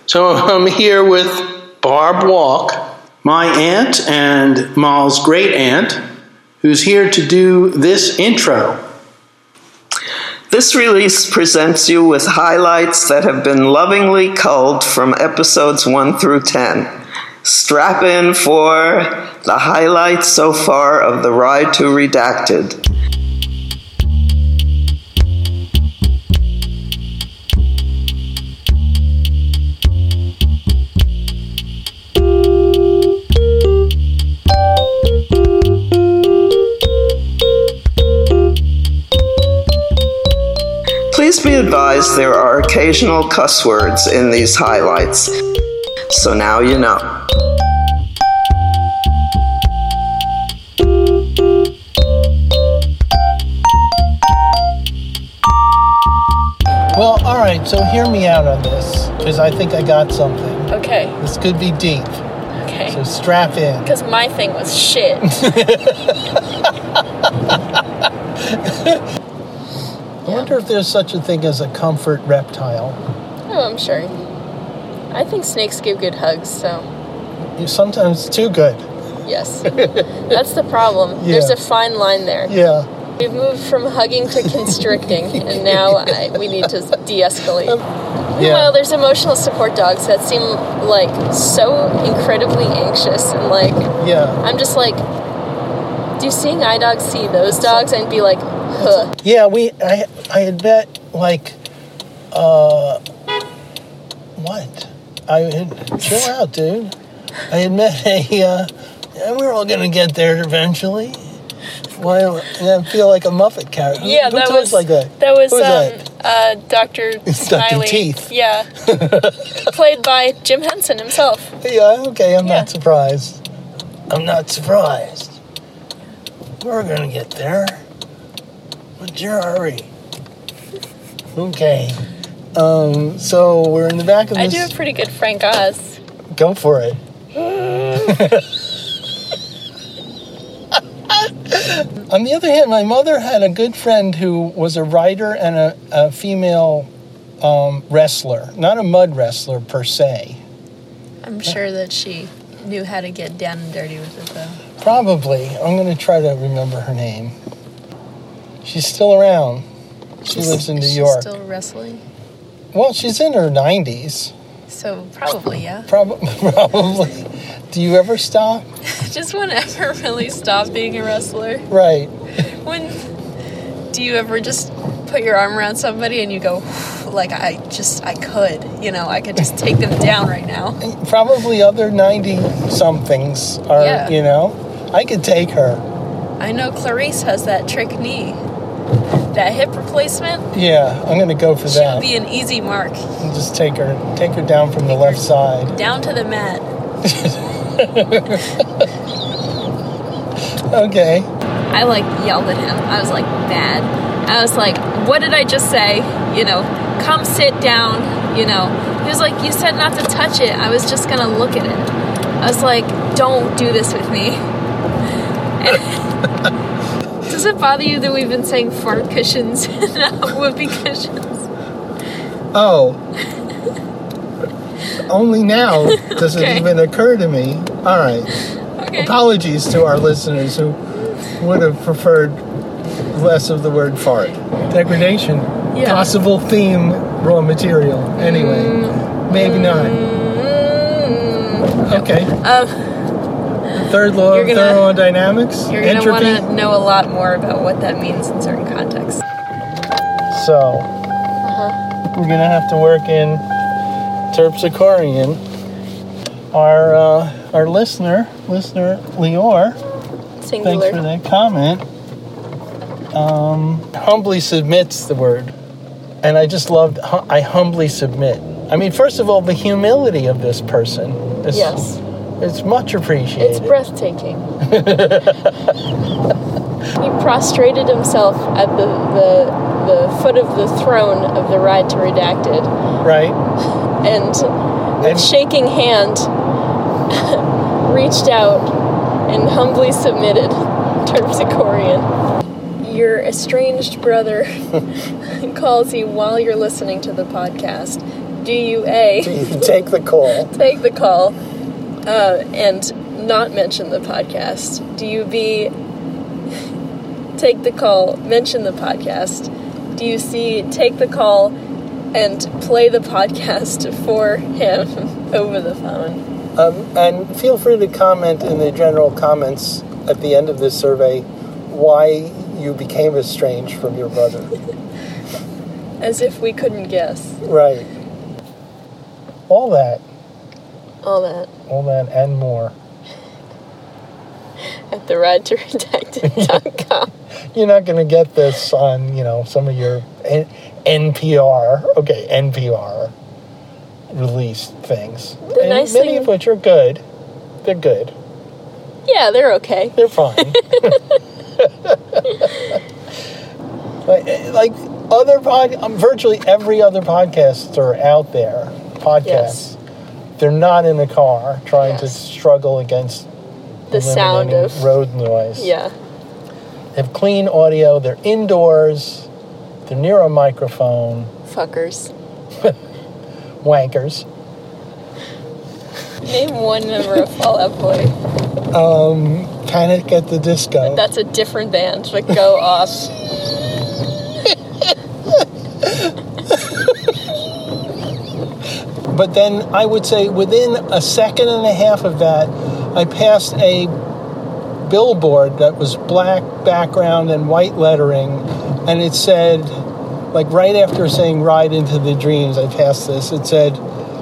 So I'm here with Barb Walk, my aunt and Mal's great aunt, who's here to do this intro. This release presents you with highlights that have been lovingly culled from episodes 1 through 10. Strap in for the highlights so far of the ride to Redacted. Please be advised there are occasional cuss words in these highlights, so now you know. Well, all right, so hear me out on this, because I think I got something. Okay. This could be deep. Okay. So strap in. Because my thing was shit. I wonder if there's such a thing as a comfort reptile. Oh, I'm sure. I think snakes give good hugs, so You're sometimes too good. yes. That's the problem. Yeah. There's a fine line there. Yeah. We've moved from hugging to constricting, and now we need to de-escalate. Meanwhile, there's emotional support dogs that seem like so incredibly anxious, and like, I'm just like, do seeing eye dogs see those dogs and be like, huh? Yeah, I had met, like, what? Chill out, dude. I had met we're all gonna get there eventually. Why? I feel like a Muppet character. Yeah, Who that talks was like that. That was Who is that? Dr. It's Dr. Smiley. Teeth. Yeah, played by Jim Henson himself. Yeah, okay, I'm not surprised. I'm not surprised. We're gonna get there. What's your hurry? Okay. So we're in the back of this. I do a pretty good Frank Oz. Go for it. On the other hand, my mother had a good friend who was a writer and a female wrestler. Not a mud wrestler per se. I'm sure that she knew how to get down and dirty with it, though. Probably. I'm going to try to remember her name. She's still around. She lives in New York. Still wrestling? Well, she's in her 90s. So, probably, yeah. Probably. Do you ever stop? Just whenever really stop being a wrestler. Right. Do you ever just put your arm around somebody and you go, like, I could, I could just take them down right now? Probably other 90-somethings are, I could take her. I know Clarice has that trick knee. That hip replacement? Yeah, I'm going to go for that. She'll be an easy mark. And just take her down from the left side. Down to the mat. Okay. I yelled at him. I was mad. I was like, what did I just say? Come sit down. He was like, you said not to touch it. I was just going to look at it. I was like, don't do this with me. Does it bother you that we've been saying fart cushions and not whoopee cushions? Oh. Only now does it even occur to me. All right. Okay. Apologies to our listeners who would have preferred less of the word fart. Degradation. Yeah. Possible theme, raw material. Anyway. Maybe not. Okay. Third law of thermodynamics. You're going to want to know a lot more about what that means in certain contexts. So, we're going to have to work in Terpsichorean. Our listener Lior, Singular. thanks for that comment, humbly submits the word. And I just loved, I humbly submit. I mean, first of all, the humility of this person. Yes. It's much appreciated. It's breathtaking. He prostrated himself at the foot of the throne of the Ride to Redacted. Right. And with shaking hand, reached out and humbly submitted Terpsichorean. Your estranged brother calls you while you're listening to the podcast. do you A, Do you take the call? take the call and not mention the podcast? Do you B, take the call, mention the podcast? Do you C, take the call and play the podcast for him over the phone? And feel free to comment in the general comments at the end of this survey why you became estranged from your brother. As if we couldn't guess. Right. All that and more. At theridetoredacted.com. You're not going to get this on, some of your NPR released things. Nice many thing, of which are good. They're good. Yeah, they're okay. They're fine. like virtually every other podcaster out there, Yes. they're not in a car trying to struggle against the sound of road noise. Yeah. They have clean audio. They're indoors. They're near a microphone. Fuckers. Wankers. Name one member of Fall Out Boy. Panic at the Disco. That's a different band, but go off. But then I would say within a second and a half of that, I passed a billboard that was black background and white lettering, and it said, like right after saying Ride Into the Dreams, I passed this, it said,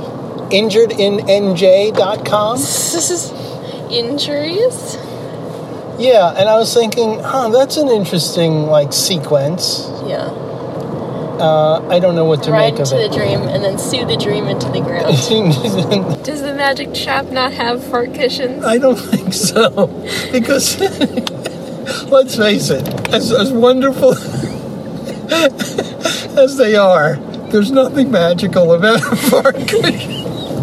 injuredinNJ.com. Injuries? Yeah, and I was thinking, that's an interesting, sequence. Yeah. I don't know what to Ride make of into it. the dream and then sue the dream into the ground. Does the magic shop not have fart cushions? I don't think so. Because, let's face it, as wonderful as they are, there's nothing magical about a fart cushion.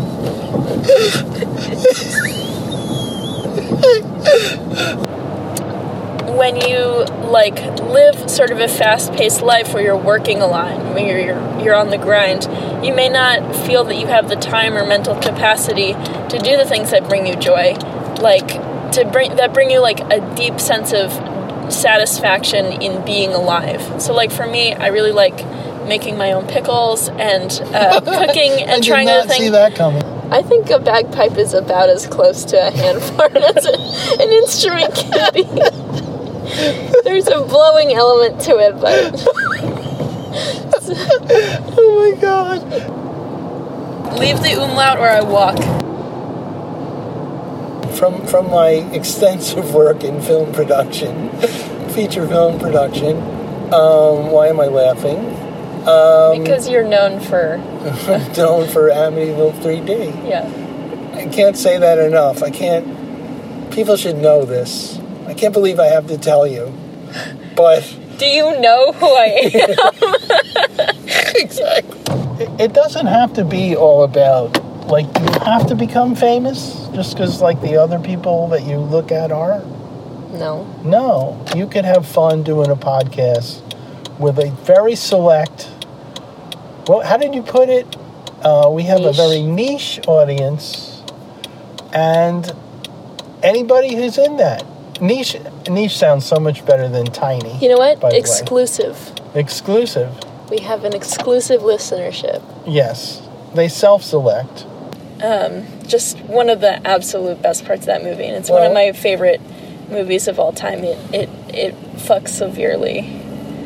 When you live sort of a fast-paced life where you're working a lot, when you're on the grind, you may not feel that you have the time or mental capacity to do the things that bring you joy, that bring you a deep sense of satisfaction in being alive. So for me, I really like making my own pickles and cooking and trying to see that coming. I think a bagpipe is about as close to a hand fart as an instrument can be. There's a blowing element to it, but... Oh my God. Leave the umlaut or I walk. From my extensive work in film production, feature film production, why am I laughing? Because you're known for... known for Amityville 3D. Yeah. I can't say that enough. People should know this. I can't believe I have to tell you. But... Do you know who I am? Exactly. It doesn't have to be all about, do you have to become famous just because, the other people that you look at are? No. No. You could have fun doing a podcast with a very select... Well, how did you put it? We have a very niche audience, and anybody who's in that. Niche sounds so much better than tiny. You know what? Exclusive. Exclusive. We have an exclusive listenership. Yes. They self-select. Just one of the absolute best parts of that movie, and it's one of my favorite movies of all time. It fucks severely.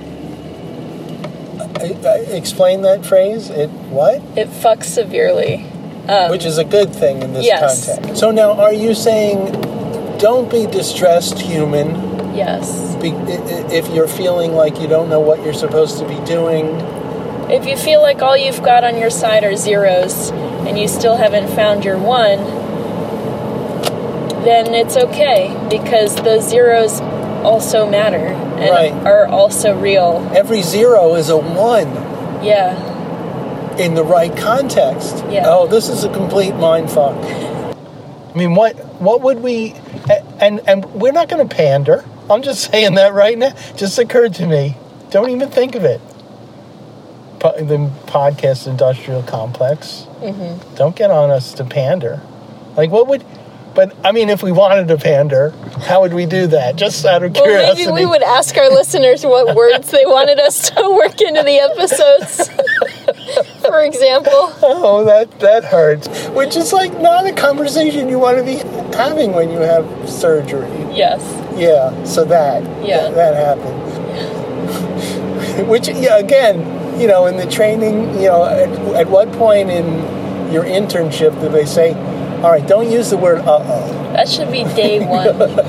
Explain that phrase. It what? It fucks severely. Which is a good thing in this context. Yes. So now, are you saying, don't be distressed, human? Yes. If you're feeling like you don't know what you're supposed to be doing. If you feel like all you've got on your side are zeros, and you still haven't found your one, then it's okay, because those zeros also matter and are also real. Every zero is a one. Yeah. In the right context. Yeah. Oh, this is a complete mindfuck. I mean, what would we... And we're not going to pander. I'm just saying that right now. Just occurred to me. Don't even think of it. the podcast industrial complex. Mm-hmm. Don't get on us to pander. Like, what would... But, I mean, if we wanted to pander, how would we do that? Just out of curiosity. Well, maybe we would ask our listeners what words they wanted us to work into the episodes. For example. Oh, that hurts. Which is like not a conversation you want to be having when you have surgery. Yes. Yeah, so that happened. Which, yeah, again, in the training, at what point in your internship do they say, all right, don't use the word uh-oh? That should be day one.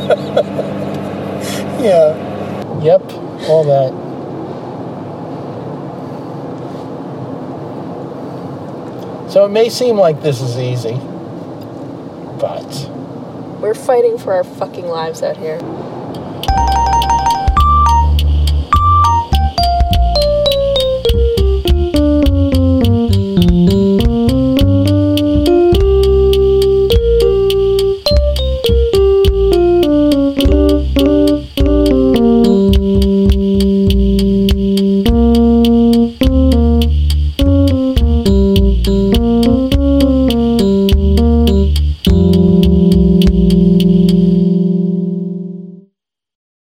Yeah. Yep, all that. So it may seem like this is easy, but... We're fighting for our fucking lives out here.